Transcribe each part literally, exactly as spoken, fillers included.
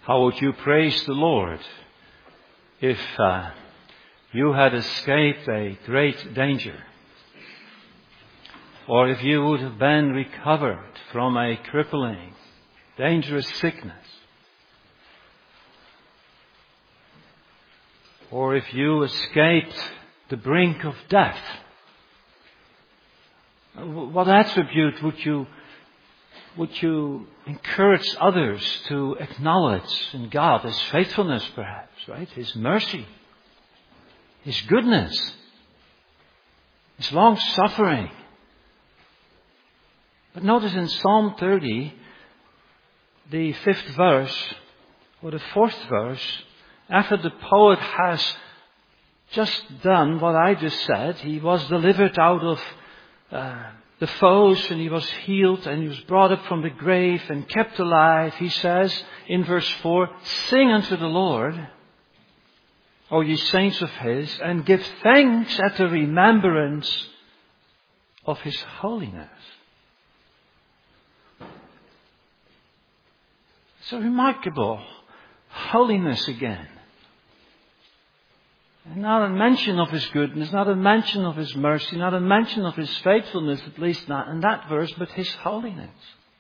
How would you praise the Lord if uh, you had escaped a great danger? Or if you would have been recovered from a crippling, dangerous sickness? Or if you escaped the brink of death? What attribute would you would you encourage others to acknowledge in God? His faithfulness, perhaps, right? His mercy, His goodness, His long suffering. But notice in Psalm thirty, the fifth verse, or the fourth verse, after the poet has just done what I just said, he was delivered out of uh, the foes, and he was healed, and he was brought up from the grave and kept alive. He says in verse four, "Sing unto the Lord, O ye saints of His, and give thanks at the remembrance of His holiness." It's a remarkable holiness again. And not a mention of His goodness, not a mention of His mercy, not a mention of His faithfulness, at least not in that verse, but His holiness.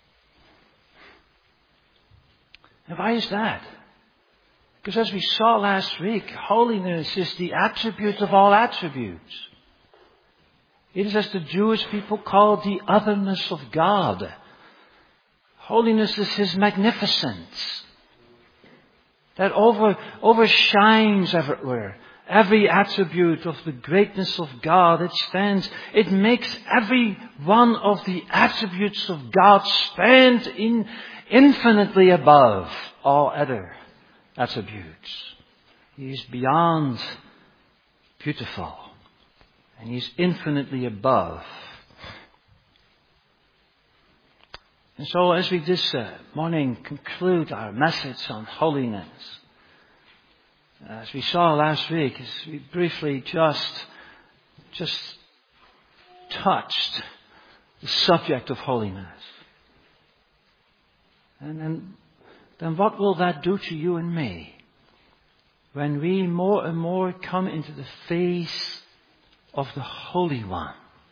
And why is that? Because as we saw last week, holiness is the attribute of all attributes. It is, as the Jewish people called, the otherness of God. Holiness is His magnificence that over, overshines everywhere. Every attribute of the greatness of God, it stands, it makes every one of the attributes of God stand in infinitely above all other attributes. He is beyond beautiful, and He is infinitely above. And so as we this uh, morning conclude our message on holiness, as we saw last week, as we briefly just, just touched the subject of holiness. And then, then what will that do to you and me when we more and more come into the face of the Holy One?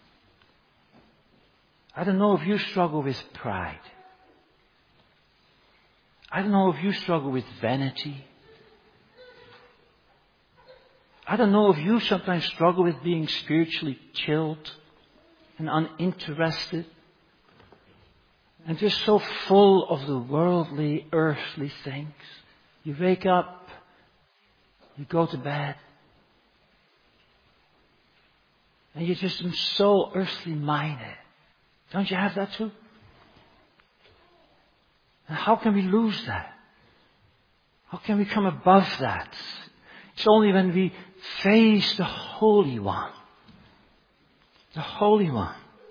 I don't know if you struggle with pride. I don't know if you struggle with vanity. I don't know if you sometimes struggle with being spiritually chilled and uninterested and just so full of the worldly, earthly things. You wake up, you go to bed, and you're just so earthly minded. Don't you have that too? And how can we lose that? How can we come above that? It's only when we face the Holy One. The Holy One.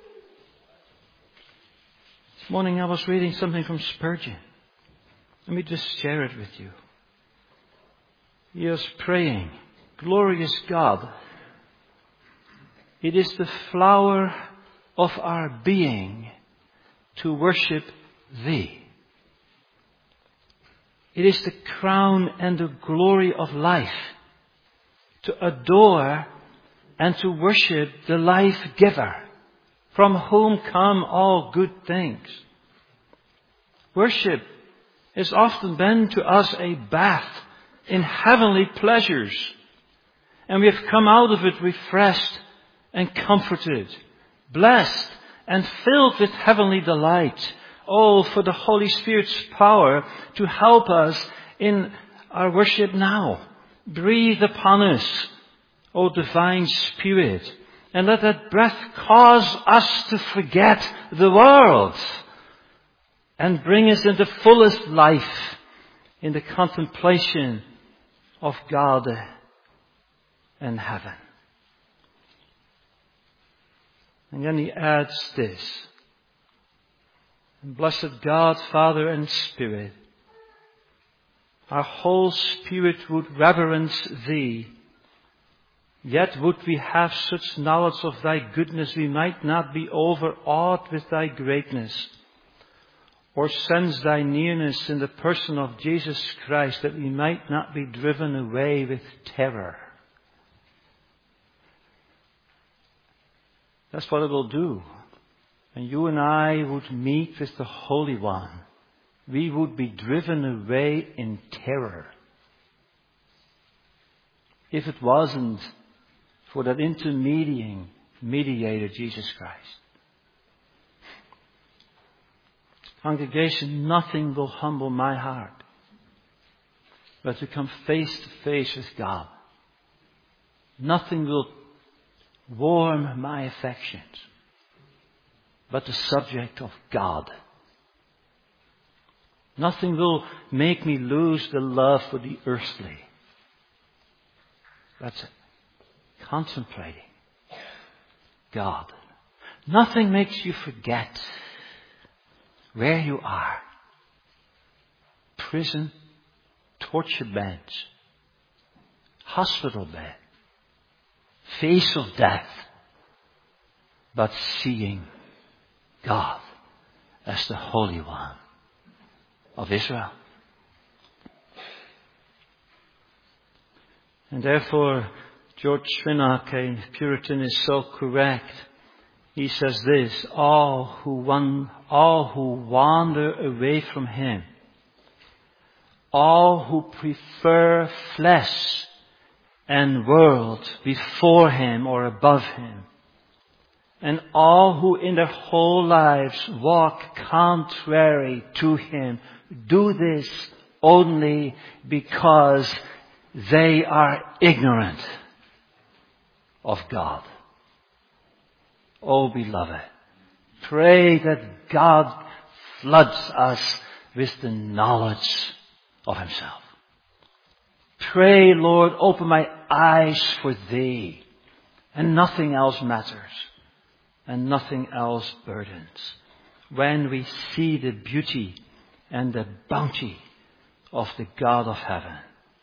This morning I was reading something from Spurgeon. Let me just share it with you. He was praying, "Glorious God, it is the flower of our being to worship Thee. It is the crown and the glory of life to adore and to worship the life giver, from whom come all good things. Worship has often been to us a bath in heavenly pleasures, and we have come out of it refreshed and comforted, blessed and filled with heavenly delight. Oh, for the Holy Spirit's power to help us in our worship now. Breathe upon us, O Divine Spirit, and let that breath cause us to forget the world and bring us into fullest life in the contemplation of God and heaven." And then he adds this: "And blessed God, Father and Spirit, our whole spirit would reverence Thee. Yet would we have such knowledge of Thy goodness we might not be overawed with Thy greatness. or sense thy nearness in the person of Jesus Christ, that we might not be driven away with terror. That's what it will do. And you and I would meet with the Holy One. We would be driven away in terror. If it wasn't for that intermediating mediator, Jesus Christ. Congregation, nothing will humble my heart but to come face to face with God. Nothing will warm my affections but the subject of God. Nothing will make me lose the love for the earthly. That's it. Contemplating God. Nothing makes you forget where you are. Prison, torture bench, hospital bed, face of death, but seeing God as the Holy One of Israel. And therefore, George Schwinnach, a Puritan, is so correct. He says this: all who wan- all who wander away from Him, all who prefer flesh and world before Him or above Him, and all who in their whole lives walk contrary to Him, do this only because they are ignorant of God. Oh, beloved, pray that God floods us with the knowledge of Himself. Pray, Lord, open my eyes for Thee, and nothing else matters, and nothing else burdens. When we see the beauty and the bounty of the God of heaven.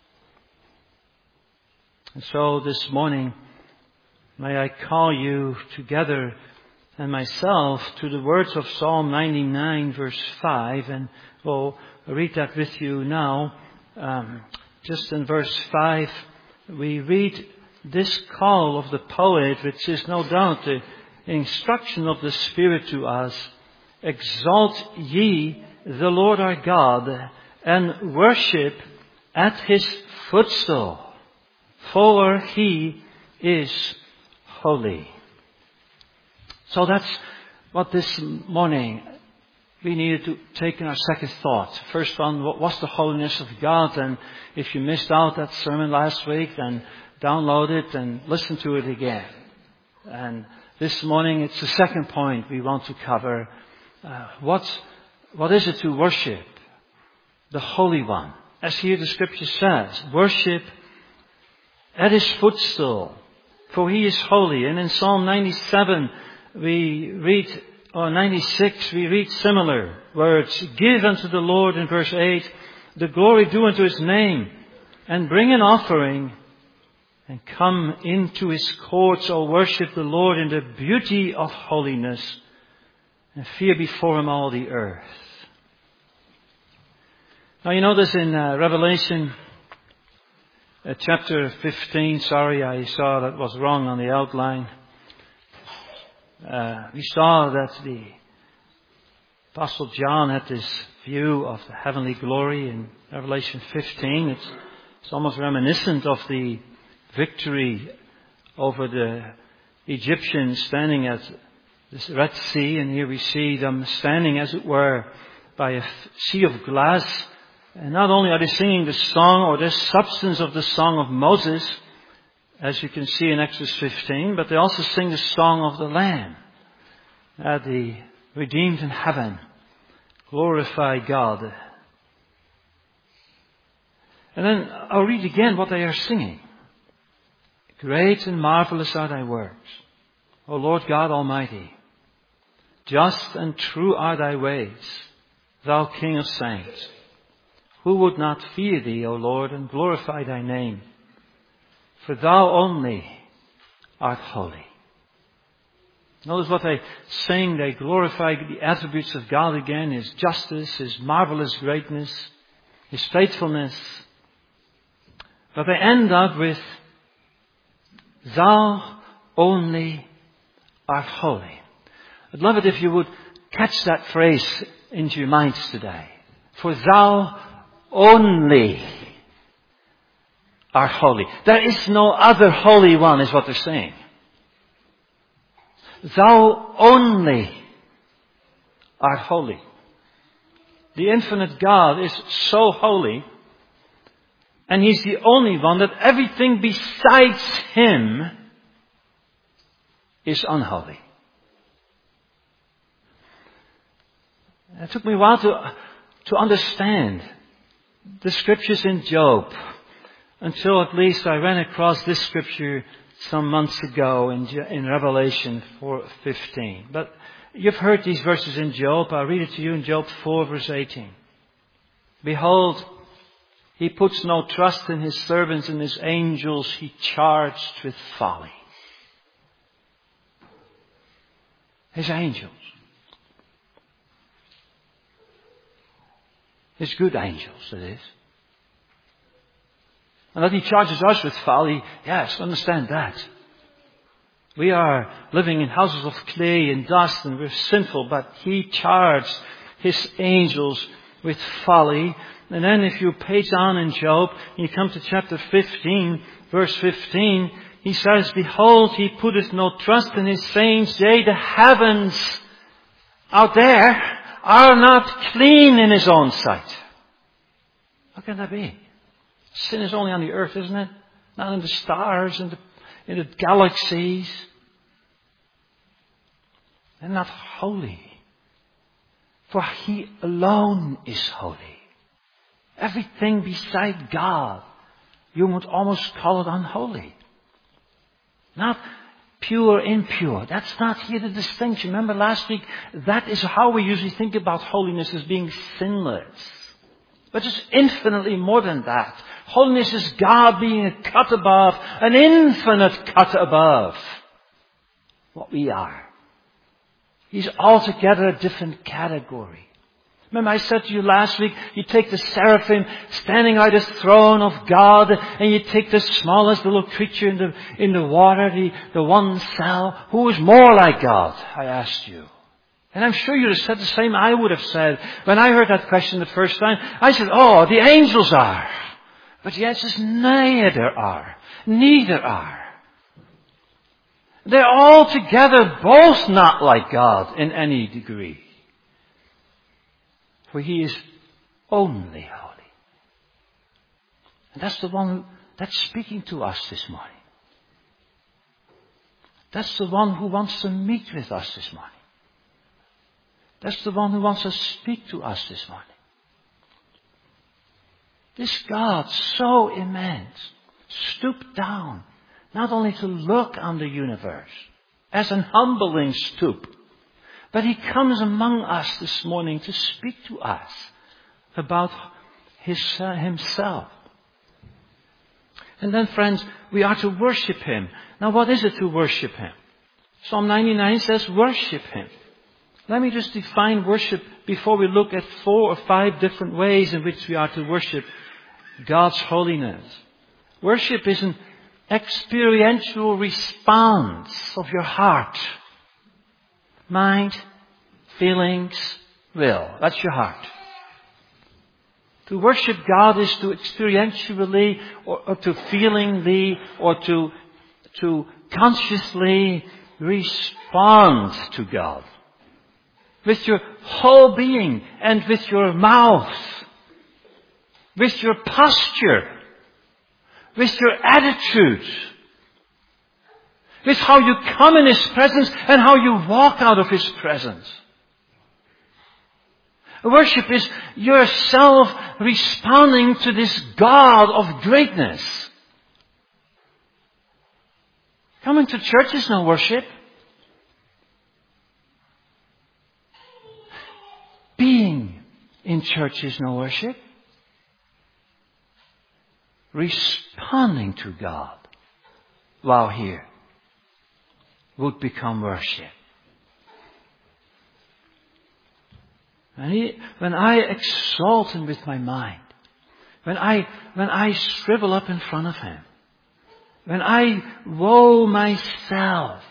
And so this morning, may I call you together and myself to the words of Psalm ninety-nine verse five, and we'll read that with you now. Um, just in verse five, we read this call of the poet, which is no doubt the instruction of the Spirit to us. Exalt ye the Lord our God, and worship at His footstool, for He is holy. So that's what this morning we needed to take in our second thought. First one, what was the holiness of God? And if you missed out that sermon last week, then download it and listen to it again. And this morning it's the second point we want to cover. Uh, what, what is it to worship the Holy One? As here the Scripture says, worship at His footstool, for He is holy. And in Psalm ninety-seven, we read, or ninety-six, we read similar words. Give unto the Lord, in verse eight, the glory due unto His name, and bring an offering, and come into His courts, O worship the Lord in the beauty of holiness, and fear before Him all the earth. Now you notice in uh, Revelation uh, chapter fifteen, sorry, I saw that was wrong on the outline. Uh, we saw that the Apostle John had this view of the heavenly glory in Revelation fifteen. It's, it's almost reminiscent of the victory over the Egyptians standing at this Red Sea. And here we see them standing, as it were, by a sea of glass. And not only are they singing the song or the substance of the song of Moses, as you can see in Exodus fifteen, but they also sing the song of the Lamb. Uh, the redeemed in heaven glorify God. And then I'll read again what they are singing. Great and marvelous are Thy works, O Lord God Almighty. Just and true are Thy ways, Thou King of saints. Who would not fear Thee, O Lord, and glorify Thy name? For Thou only art holy. Notice what they sing. They glorify the attributes of God again. His justice, His marvelous greatness, His faithfulness. But they end up with, Thou only art holy. I'd love it if you would catch that phrase into your minds today. For Thou only art holy. There is no other Holy One, is what they're saying. Thou only art holy. The infinite God is so holy, and He's the only one that everything besides Him is unholy. It took me a while to, to understand the scriptures in Job, until at least I ran across this scripture some months ago in, in Revelation four fifteen. But you've heard these verses in Job. I'll read it to you in Job four verse eighteen. Behold, He puts no trust in His servants and His angels He charged with folly. His angels. His good angels, it is. And that He charges us with folly, yes, understand that. We are living in houses of clay and dust and we're sinful, but He charged His angels with folly. And then if you page on in Job, and you come to chapter fifteen, verse fifteen, He says, Behold, He putteth no trust in His saints, yea, the heavens out there are not clean in His own sight. How can that be? Sin is only on the earth, isn't it? Not in the stars, in the, in the galaxies. They're not holy. For He alone is holy. Everything beside God, you would almost call it unholy. Not pure, impure. That's not here the distinction. Remember last week, that is how we usually think about holiness, as being sinless. But it's infinitely more than that. Holiness is God being a cut above, an infinite cut above what we are. He's altogether a different category. Remember I said to you last week, you take the seraphim standing out the throne of God, and you take the smallest little creature in the, in the water, the, the one cell. Who is more like God? I asked you. And I'm sure you'd have said the same I would have said. When I heard that question the first time, I said, oh, the angels are. But the answer is neither are. Neither are. They're all together both not like God in any degree. For He is only holy. And that's the one that's speaking to us this morning. That's the one who wants to meet with us this morning. That's the one who wants to speak to us this morning. This God, so immense, stooped down, not only to look on the universe, as an humbling stoop, but He comes among us this morning to speak to us about his, uh, Himself. And then, friends, we are to worship Him. Now, what is it to worship Him? Psalm ninety-nine says, worship Him. Let me just define worship before we look at four or five different ways in which we are to worship God's holiness. Worship is an experiential response of your heart, mind, feelings, will. That's your heart. To worship God is to experientially or, or to feelingly or to, to consciously respond to God. With your whole being and with your mouth. With your posture. With your attitude. With how you come in His presence and how you walk out of His presence. Worship is yourself responding to this God of greatness. Coming to church is no worship. Being in church is no worship. Responding to God while here would become worship. When, he, when I exalt Him with my mind, when I, when I shrivel up in front of Him, when I woe myself,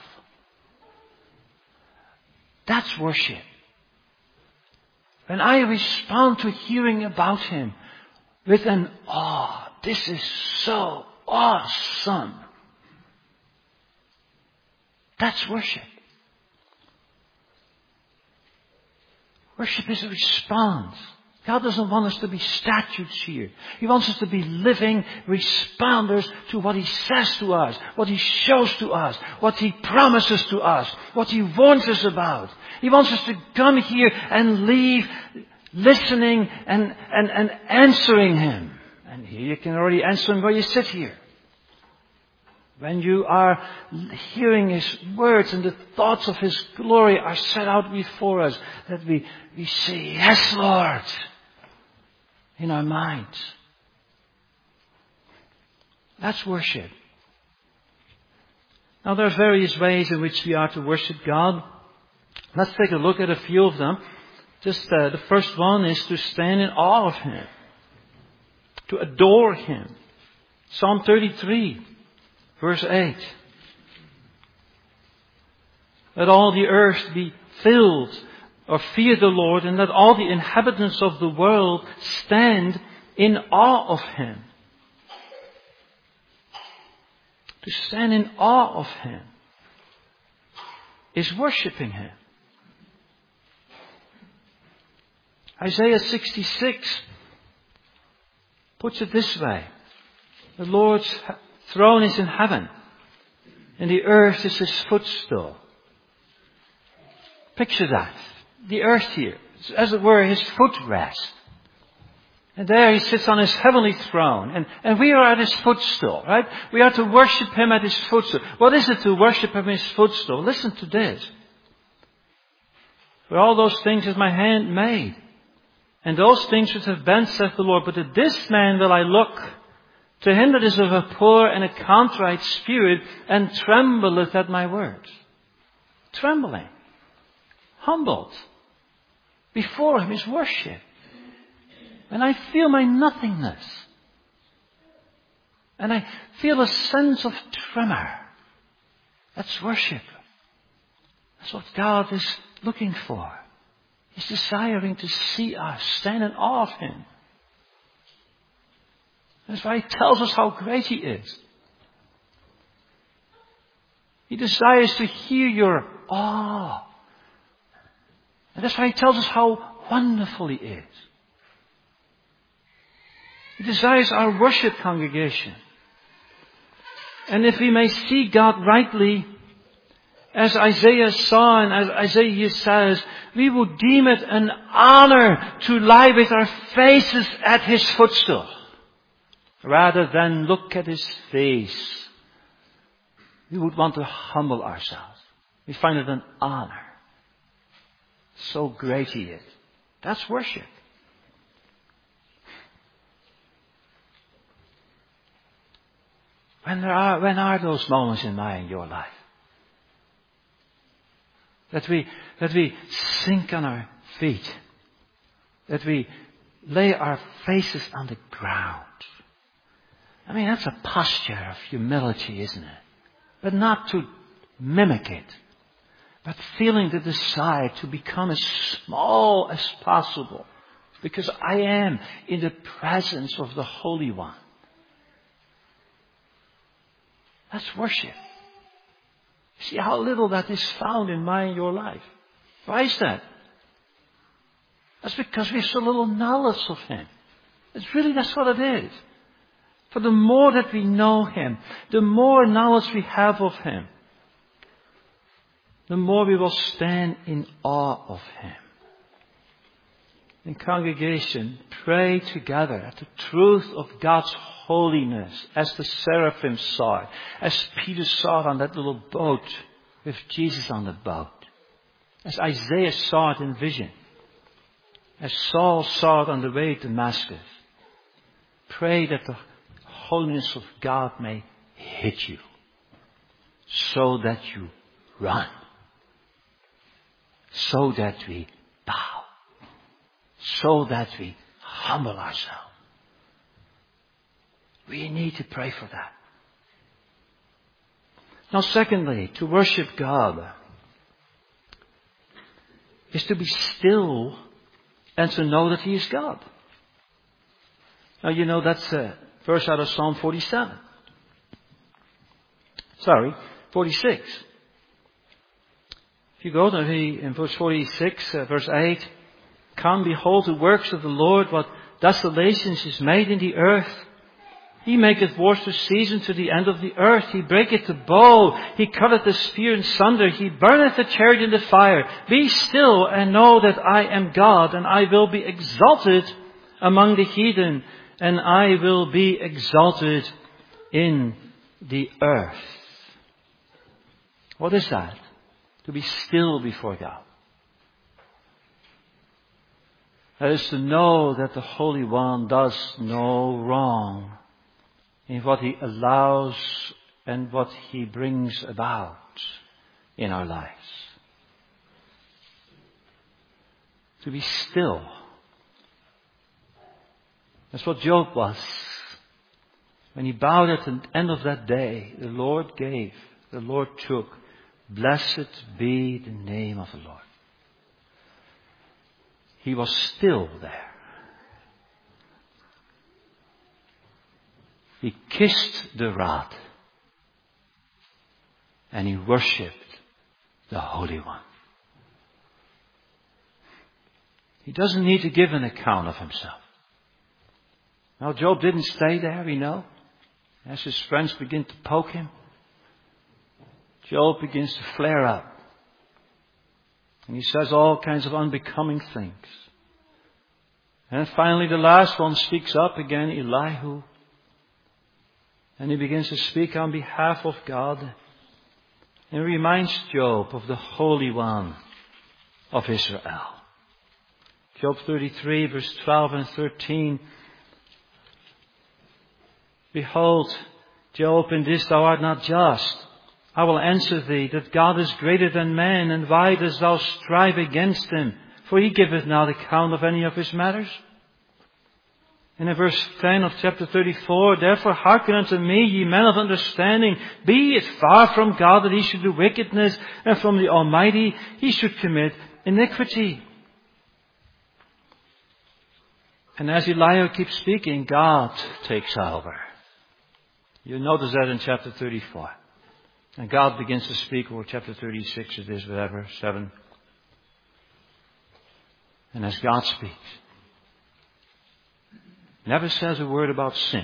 that's worship. When I respond to hearing about Him with an awe, this is so awesome. That's worship. Worship is a response. God doesn't want us to be statues here. He wants us to be living responders to what He says to us, what He shows to us, what He promises to us, what He warns us about. He wants us to come here and leave listening and, and, and answering Him. And here you can already answer Him where you sit here. When you are hearing His words and the thoughts of His glory are set out before us, that we, we say, yes, Lord, in our minds. That's worship. Now there are various ways in which we are to worship God. Let's take a look at a few of them. Just uh, the first one is to stand in awe of Him, to adore Him. Psalm thirty-three. Verse eight. Let all the earth be filled or fear the Lord, and let all the inhabitants of the world stand in awe of Him. To stand in awe of Him is worshipping Him. Isaiah sixty-six puts it this way. The Lord's throne is in heaven, and the earth is His footstool. Picture that. The earth here, as it were, His footrest. And there He sits on His heavenly throne, and, and we are at His footstool, right? We are to worship Him at His footstool. What is it to worship Him at His footstool? Listen to this. For all those things is my hand made, and those things which have been, saith the Lord. But to this man will I look, to him that is of a poor and a contrite spirit, and trembleth at my words. Trembling. Humbled. Before Him is worship. And I feel my nothingness. And I feel a sense of tremor. That's worship. That's what God is looking for. He's desiring to see us stand in awe of Him. That's why He tells us how great He is. He desires to hear your awe. And that's why He tells us how wonderful He is. He desires our worship congregation. And if we may see God rightly, as Isaiah saw and as Isaiah says, we will deem it an honor to lie with our faces at His footstool, rather than look at His face. We would want to humble ourselves. We find it an honor. So great He is. That's worship. When there are, when are those moments in my and your life? That we, that we sink on our feet. That we lay our faces on the ground. I mean, that's a posture of humility, isn't it? But not to mimic it. But feeling the desire to become as small as possible. Because I am in the presence of the Holy One. That's worship. See how little that is found in my and your life. Why is that? That's because we have so little knowledge of Him. It's really, that's what it is. For the more that we know Him, the more knowledge we have of Him, the more we will stand in awe of Him. In congregation, pray together at the truth of God's holiness, as the seraphim saw it, as Peter saw it on that little boat with Jesus on the boat, as Isaiah saw it in vision, as Saul saw it on the way to Damascus. Pray that the holiness of God may hit you, so that you run, so that we bow. so that we humble ourselves. We need to pray for that. Now secondly, to worship God is to be still and to know that He is God. Now you know that's a verse out of Psalm forty-seven. Sorry, forty-six. If you go to the, in verse forty-six, uh, verse eight, come, behold the works of the Lord, what desolations is made in the earth. He maketh wars to cease unto the end of the earth. He breaketh the bow. He cutteth the spear in sunder. He burneth the chariot in the fire. Be still and know that I am God, and I will be exalted among the heathen, and I will be exalted in the earth. What is that? To be still before God. That is to know that the Holy One does no wrong in what He allows and what He brings about in our lives. To be still. That's what Job was. When he bowed at the end of that day, the Lord gave, the Lord took. Blessed be the name of the Lord. He was still there. He kissed the rod. And he worshipped the Holy One. He doesn't need to give an account of himself. Now Job didn't stay there, we know. As his friends begin to poke him, Job begins to flare up. And he says all kinds of unbecoming things. And finally the last one speaks up again, Elihu. And he begins to speak on behalf of God. And reminds Job of the Holy One of Israel. Job thirty-three, verse twelve and thirteen. Behold, Job, in this thou art not just. I will answer thee that God is greater than man, and why dost thou strive against him? For he giveth not account of any of his matters. And in verse ten of chapter thirty-four, therefore hearken unto me, ye men of understanding. Be it far from God that he should do wickedness, and from the Almighty he should commit iniquity. And as Elihu keeps speaking, God takes over. You notice that in chapter thirty-four. And God begins to speak, or chapter thirty-six it is, whatever, seven. And as God speaks, never says a word about sin.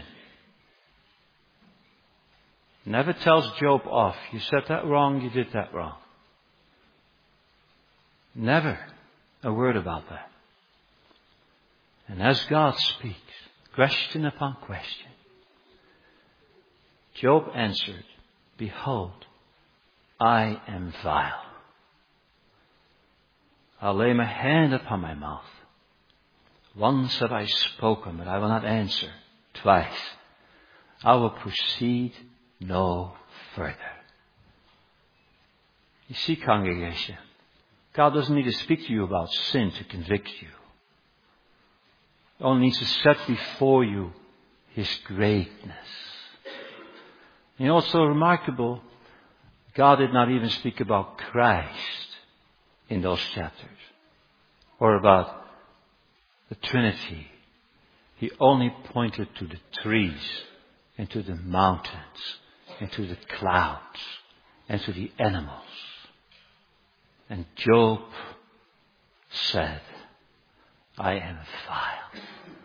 Never tells Job off. You said that wrong, you did that wrong. Never a word about that. And as God speaks, question upon question, Job answered, behold, I am vile. I'll lay my hand upon my mouth. Once have I spoken, but I will not answer. Twice. I will proceed no further. You see, congregation, God doesn't need to speak to you about sin to convict you. He only needs to set before you His greatness. You know, it's so remarkable, God did not even speak about Christ in those chapters. Or about the Trinity. He only pointed to the trees, and to the mountains, and to the clouds, and to the animals. And Job said, I am vile.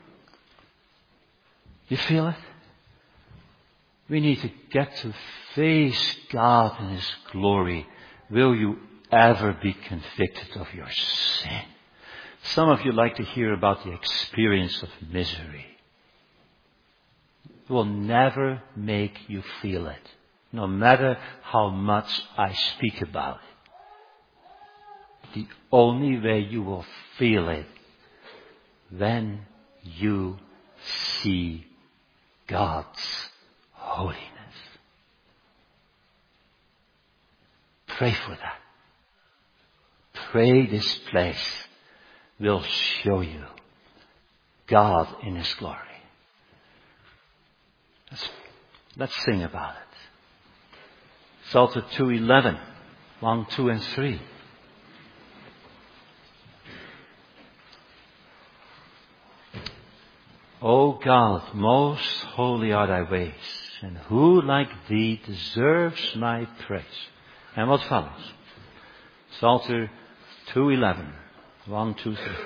You feel it? We need to get to face God in His glory. Will you ever be convicted of your sin? Some of you like to hear about the experience of misery. It will never make you feel it, no matter how much I speak about it. The only way you will feel it, when you see God's holiness. Pray for that. Pray this place will show you God in His glory. Let's, let's sing about it. Psalter two eleven, one, two, and three. O God, most holy are thy ways, and who like thee deserves my praise? And what follows? Psalter two eleven, one, two, three.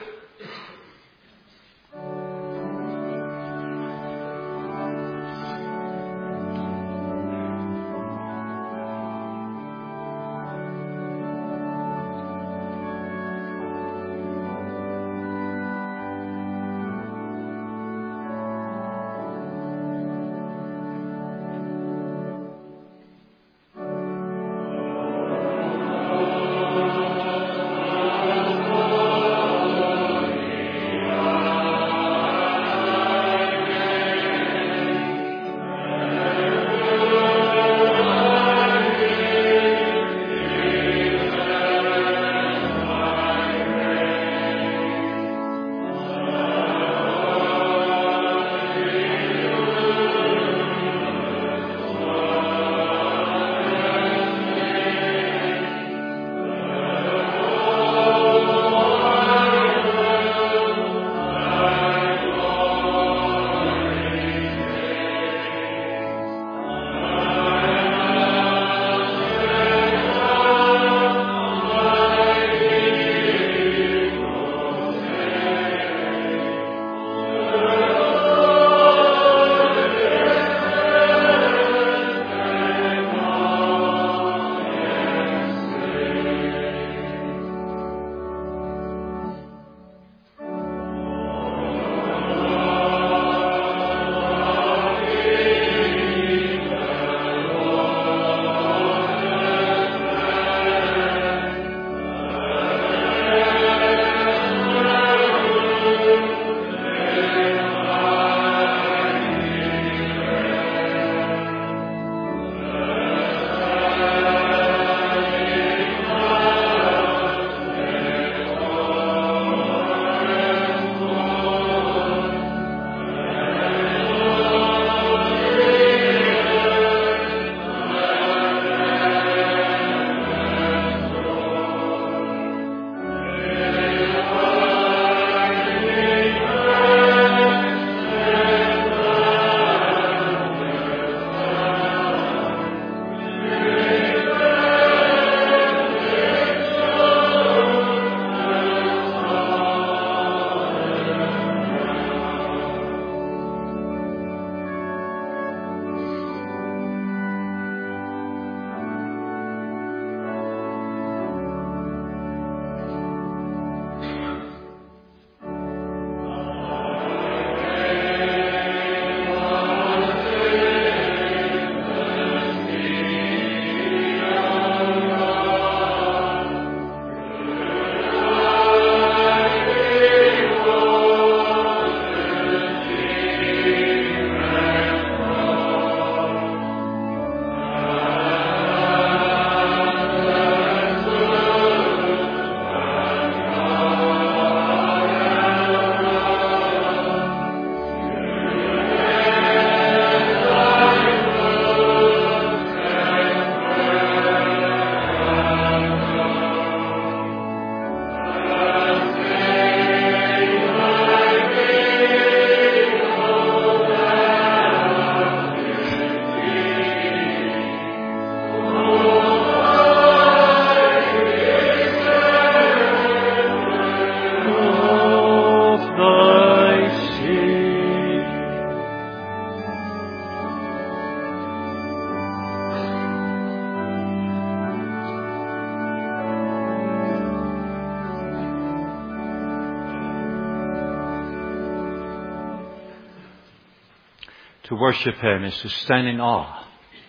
To worship Him is to stand in awe.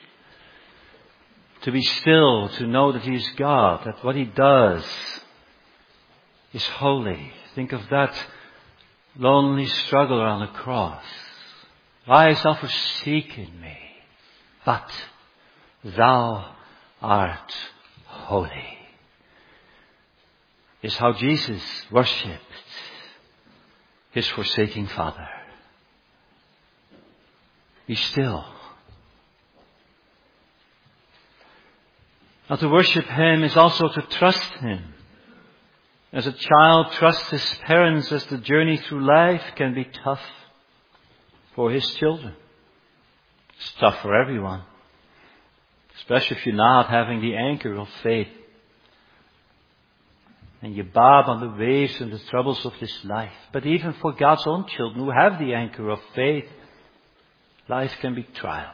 To be still, to know that He is God, that what He does is holy. Think of that lonely struggle on the cross. Why hast thou forsaken me? But thou art holy. Is how Jesus worshipped his forsaking Father. Be still. Now, to worship him is also to trust him. As a child trusts his parents, as the journey through life can be tough for his children. It's tough for everyone. Especially if you're not having the anchor of faith. And you bob on the waves and the troubles of this life. But even for God's own children who have the anchor of faith, life can be trial.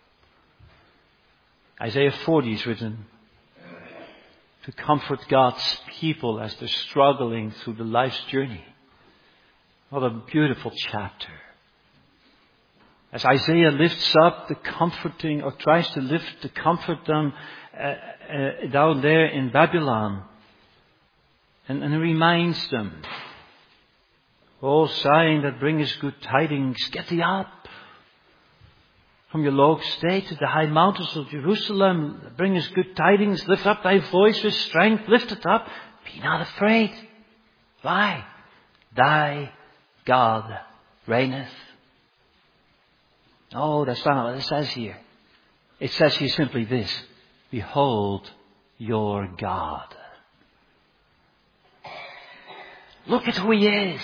Isaiah forty is written to comfort God's people as they're struggling through the life's journey. What a beautiful chapter. As Isaiah lifts up the comforting, or tries to lift to comfort them uh, uh, down there in Babylon. And, and he reminds them, "Oh, Zion that bringeth good tidings, get thee up. From your low state to the high mountains of Jerusalem, that bringeth good tidings, lift up thy voice with strength, lift it up, be not afraid." Why? Thy God reigneth. Oh, that's not what it says here. It says here simply this: behold your God. Look at who he is.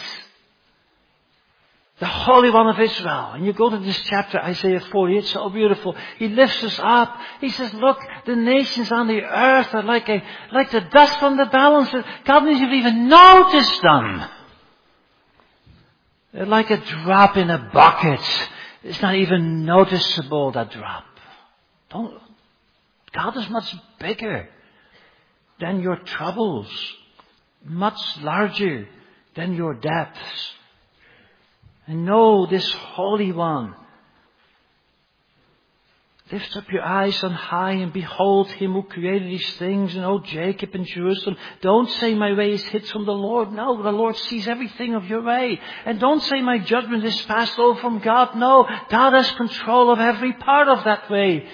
The Holy One of Israel. And you go to this chapter, Isaiah forty, it's so beautiful. He lifts us up. He says, look, the nations on the earth are like a, like the dust on the balance. God doesn't even notice them. They're like a drop in a bucket. It's not even noticeable, that drop. Don't, God is much bigger than your troubles. Much larger than your depths. And know this Holy One. Lift up your eyes on high and behold him who created these things. And O Jacob and Jerusalem, don't say my way is hid from the Lord. No, the Lord sees everything of your way. And don't say my judgment is passed over from God. No, God has control of every part of that way.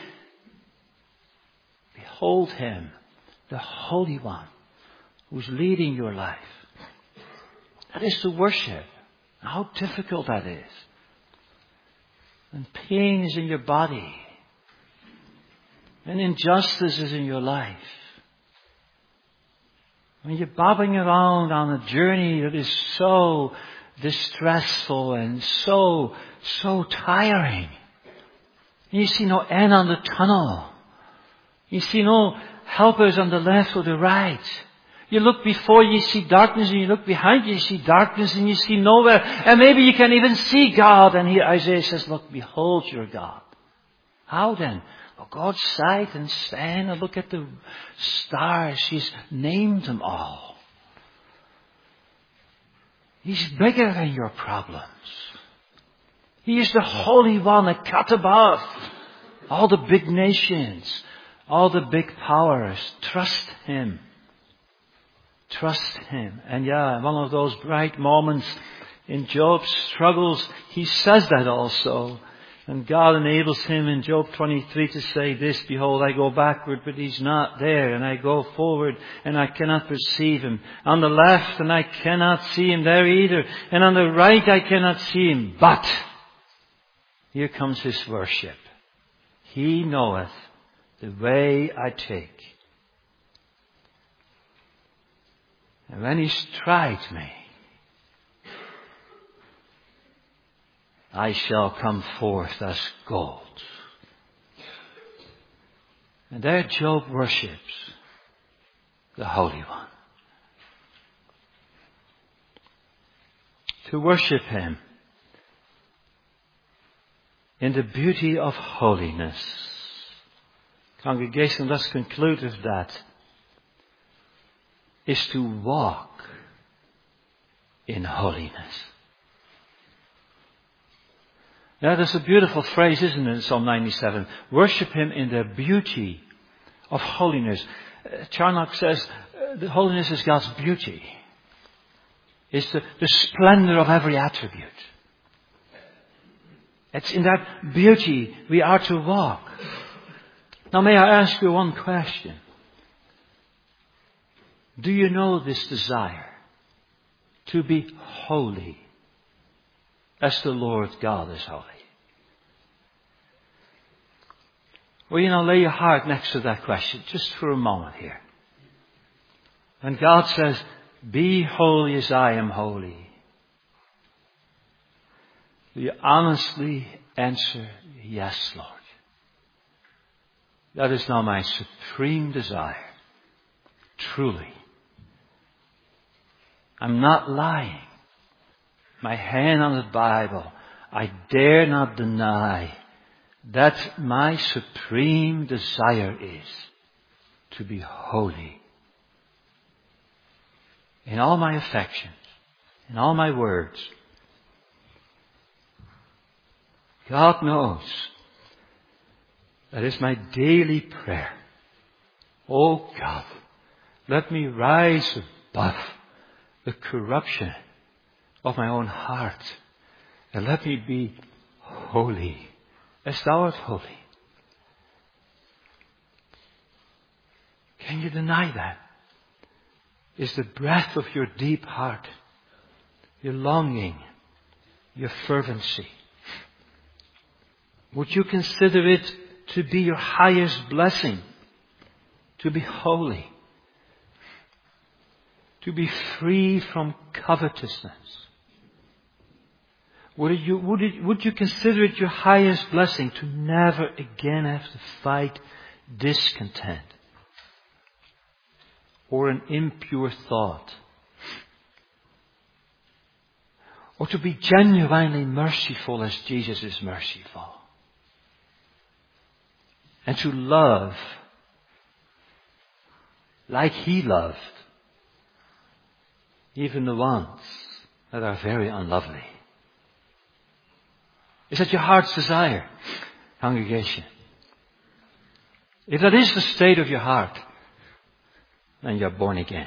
Behold him, the Holy One, who's leading your life. That is to worship. How difficult that is. And pain is in your body. And injustice is in your life. When you're bobbing around on a journey that is so distressful and so, so tiring. And you see no end on the tunnel. You see no helpers on the left or the right. You look before you, see darkness, and you look behind you, you see darkness, and you see nowhere. And maybe you can't even see God. And here Isaiah says, look, behold your God. How then? Well, go outside and stand and look at the stars. He's named them all. He's bigger than your problems. He is the Holy One that cut above all the big nations, all the big powers. Trust him. Trust him. And yeah, one of those bright moments in Job's struggles, he says that also. And God enables him in Job twenty-three to say this: behold, I go backward, but he's not there. And I go forward, and I cannot perceive him. On the left, and I cannot see him there either. And on the right, I cannot see him. But here comes his worship. He knoweth the way I take. And when he's tried me, I shall come forth as gold. And there Job worships the Holy One. To worship him in the beauty of holiness. Congregation, let's conclude with that. Is to walk in holiness. Now, that's a beautiful phrase, isn't it, in Psalm ninety-seven? Worship him in the beauty of holiness. Uh, Charnock says uh, the holiness is God's beauty. It's the, the splendor of every attribute. It's in that beauty we are to walk. Now, may I ask you one question? Do you know this desire to be holy as the Lord God is holy? Well, you know, lay your heart next to that question just for a moment here. When God says, be holy as I am holy, do you honestly answer, yes, Lord? That is now my supreme desire. Truly. I'm not lying. My hand on the Bible, I dare not deny that my supreme desire is to be holy. In all my affections, in all my words. God knows that is my daily prayer. Oh God, let me rise above the corruption of my own heart, and let me be holy as thou art holy. Can you deny that? Is the breath of your deep heart, your longing, your fervency. Would you consider it to be your highest blessing, to be holy, to be free from covetousness? Would you, would, it, would you consider it your highest blessing to never again have to fight discontent or an impure thought, or to be genuinely merciful as Jesus is merciful, and to love like He loved even the ones that are very unlovely? Is that your heart's desire, congregation? If that is the state of your heart, then you're born again.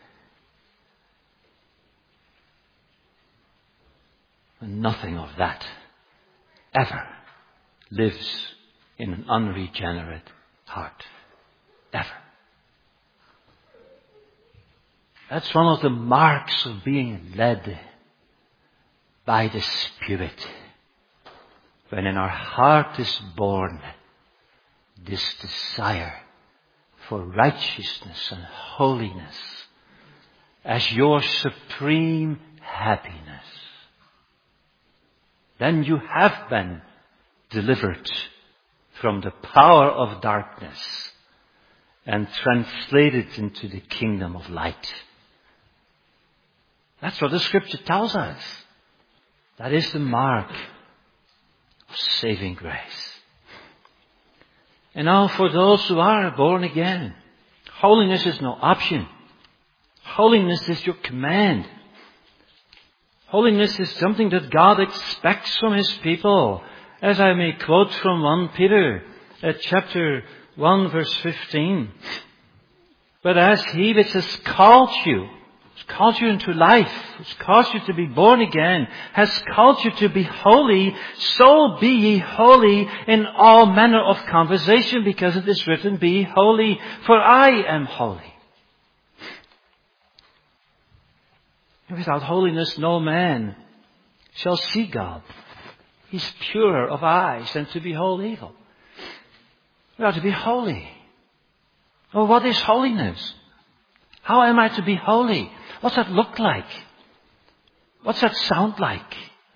And nothing of that ever lives in an unregenerate heart. Ever. That's one of the marks of being led by the Spirit. When in our heart is born this desire for righteousness and holiness as your supreme happiness, then you have been delivered from the power of darkness and translated into the kingdom of light. That's what the Scripture tells us. That is the mark of saving grace. And now for those who are born again, holiness is no option. Holiness is your command. Holiness is something that God expects from His people. As I may quote from First Peter at chapter one verse fifteen. But as He which has called you, has called you into life, has caused you to be born again, has called you to be holy, so be ye holy in all manner of conversation, because it is written, be holy, for I am holy. Without holiness no man shall see God. He's purer of eyes than to behold evil. We are to be holy. Well, what is holiness? How am I to be holy? What's that look like? What's that sound like?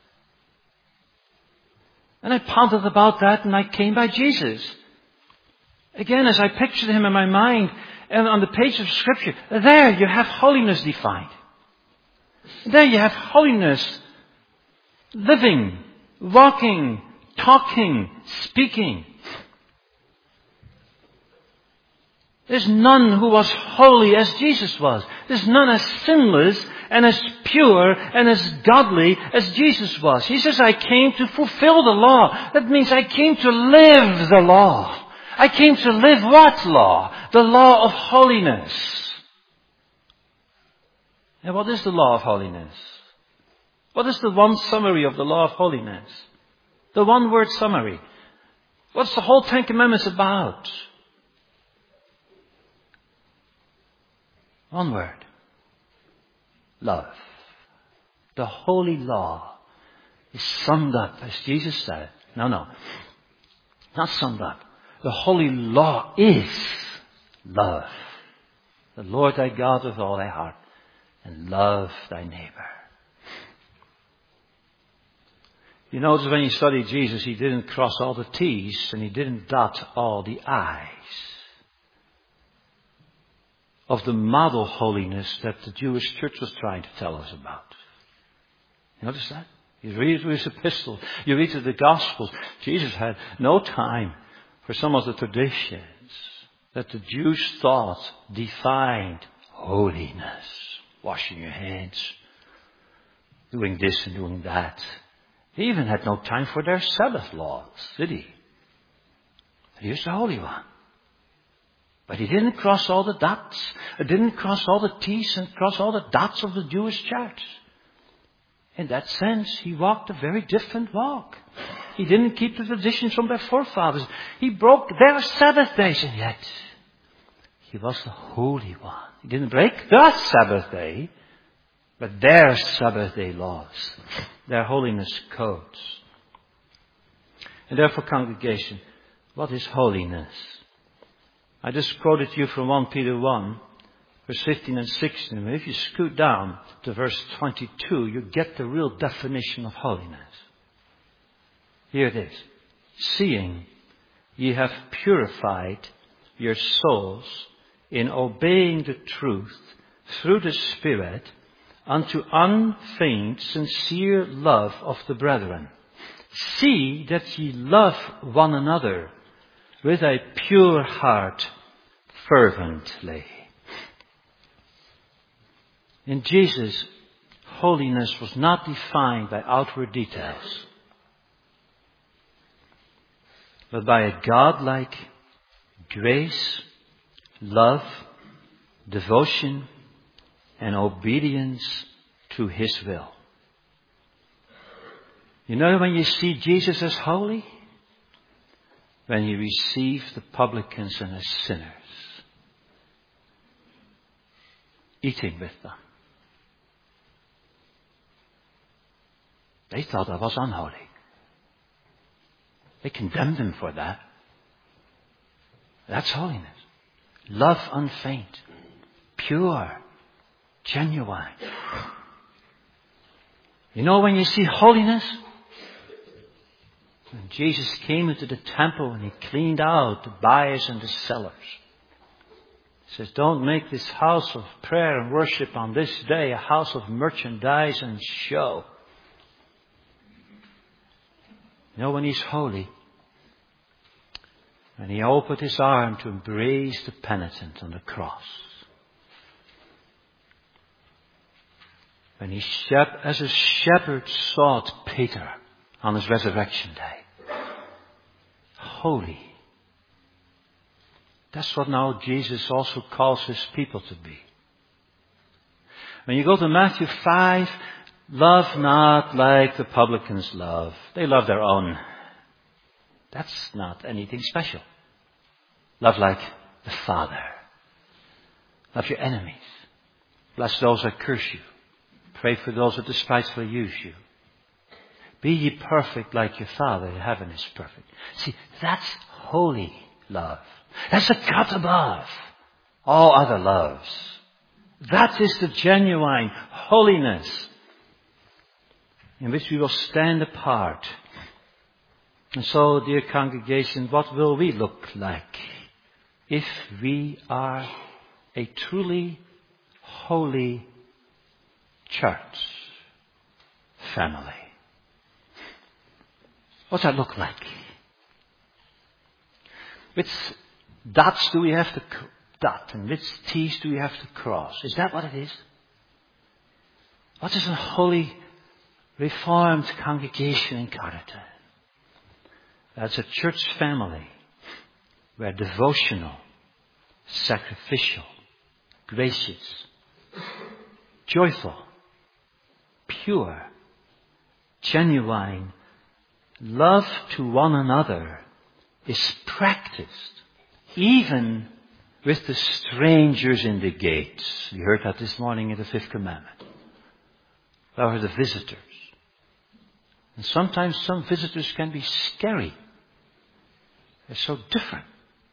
And I pondered about that, and I came by Jesus. Again, as I pictured Him in my mind, and on the page of Scripture, there you have holiness defined. There you have holiness, living, walking, talking, speaking. There's none who was holy as Jesus was. There's none as sinless and as pure and as godly as Jesus was. He says, I came to fulfill the law. That means I came to live the law. I came to live what law? The law of holiness. And what is the law of holiness? What is the one summary of the law of holiness? The one word summary. What's the whole Ten Commandments about? One word. Love. The holy law is summed up, as Jesus said. No, no. Not summed up. The holy law is love. The Lord thy God with all thy heart, and love thy neighbor. You notice when you study Jesus, he didn't cross all the T's and he didn't dot all the I's of the model holiness that the Jewish church was trying to tell us about. You notice that? You read through his epistles, you read through the Gospels. Jesus had no time for some of the traditions that the Jews thought defined holiness. Washing your hands, doing this and doing that. He even had no time for their Sabbath laws, did he? Here's the Holy One. But he didn't cross all the dots. He didn't cross all the T's and cross all the dots of the Jewish church. In that sense, he walked a very different walk. He didn't keep the traditions from their forefathers. He broke their Sabbath days, and yet he was the Holy One. He didn't break the Sabbath day, but their Sabbath day laws, their holiness codes. And therefore, congregation, what is holiness? I just quoted you from First Peter one, verse fifteen and sixteen. And if you scoot down to verse twenty-two, you get the real definition of holiness. Here it is. Seeing ye have purified your souls in obeying the truth through the Spirit unto unfeigned sincere love of the brethren. See that ye love one another with a pure heart fervently. In Jesus, holiness was not defined by outward details, but by a God-like grace, love, devotion, and obedience to His will. You know when you see Jesus as holy? When He received the publicans and the sinners, eating with them. They thought that was unholy. They condemned Him for that. That's holiness. Love unfeigned, pure, genuine. You know when you see holiness? When Jesus came into the temple and He cleaned out the buyers and the sellers. He says, don't make this house of prayer and worship on this day a house of merchandise and show. You know when He's holy? When He opened His arm to embrace the penitent on the cross. When He, as a shepherd, sought Peter on His resurrection day. Holy. That's what now Jesus also calls His people to be. When you go to Matthew five, love not like the publicans love. They love their own. That's not anything special. Love like the Father. Love your enemies. Bless those that curse you. Pray for those that despitefully use you. Be ye perfect like your Father in heaven is perfect. See, that's holy love. That's a cut above all other loves. That is the genuine holiness in which we will stand apart. And so, dear congregation, what will we look like if we are a truly holy church family? What's that look like? Which dots do we have to dot and which T's do we have to cross? Is that what it is? What is a holy Reformed congregation in Carterton? That's a church family where devotional, sacrificial, gracious, joyful, pure, genuine love to one another is practiced, even with the strangers in the gates. We heard that this morning in the fifth commandment. They are the visitors. And sometimes some visitors can be scary. They're so different.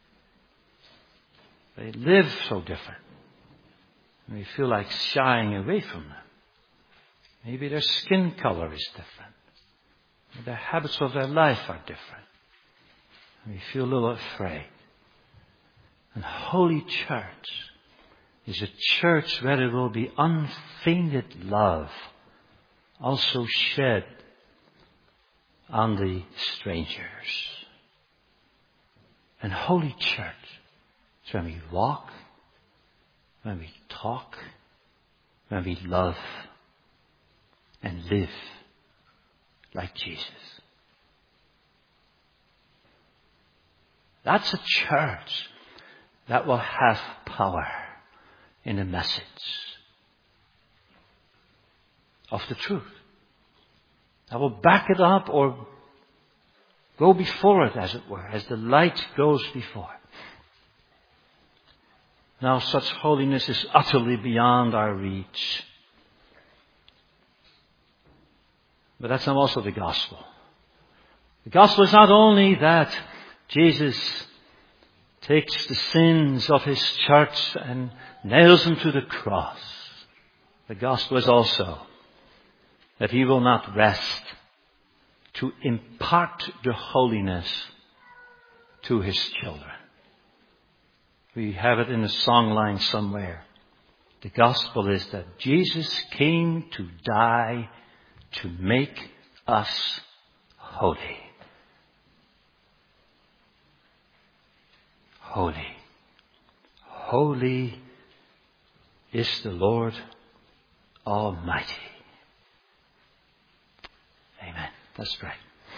They live so different. And we feel like shying away from them. Maybe their skin color is different. Maybe their habits of their life are different. And we feel a little afraid. And Holy Church is a church where there will be unfeigned love also shed on the strangers. And Holy Church is when we walk, when we talk, when we love and live like Jesus. That's a church that will have power in the message of the truth. That will back it up or go before it, as it were, as the light goes before. Now, such holiness is utterly beyond our reach. But that's not also the gospel. The gospel is not only that Jesus takes the sins of His church and nails them to the cross. The gospel is also that He will not rest to impart the holiness to His children. We have it in a song line somewhere. The gospel is that Jesus came to die to make us holy. Holy. Holy is the Lord Almighty. Amen. Let's pray.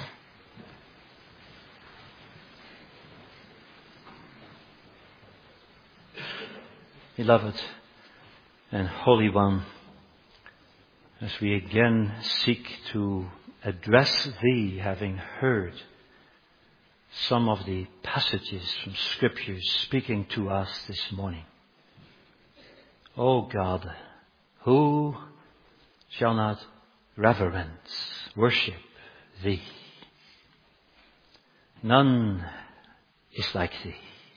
Beloved and Holy One, as we again seek to address Thee, having heard some of the passages from Scriptures speaking to us this morning. O God, who shall not reverence, worship Thee? None is like Thee.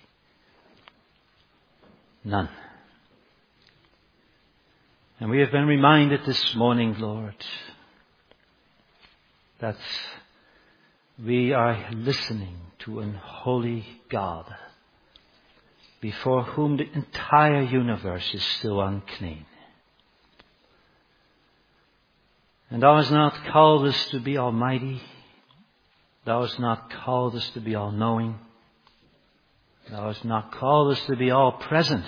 None. And we have been reminded this morning, Lord, that we are listening to an holy God before whom the entire universe is still unclean. And Thou hast not called us to be almighty. Thou hast not called us to be all-knowing. Thou hast not called us to be all-present.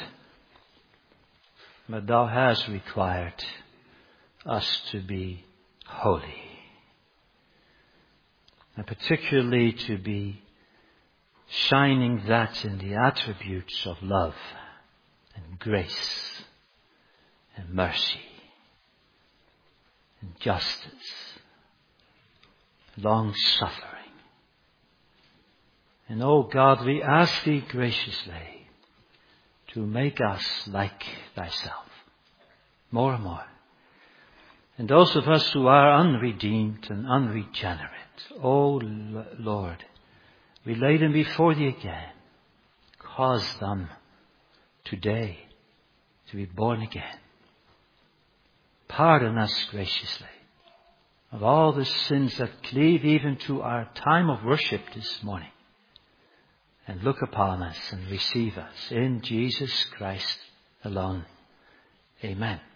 But Thou hast required us to be holy. And particularly to be shining that in the attributes of love and grace and mercy and justice, long-suffering. And oh God, we ask Thee graciously to make us like Thyself more and more. And those of us who are unredeemed and unregenerate, oh Lord, we lay them before Thee again. Cause them today to be born again. Pardon us graciously of all the sins that cleave even to our time of worship this morning. And look upon us and receive us in Jesus Christ alone. Amen.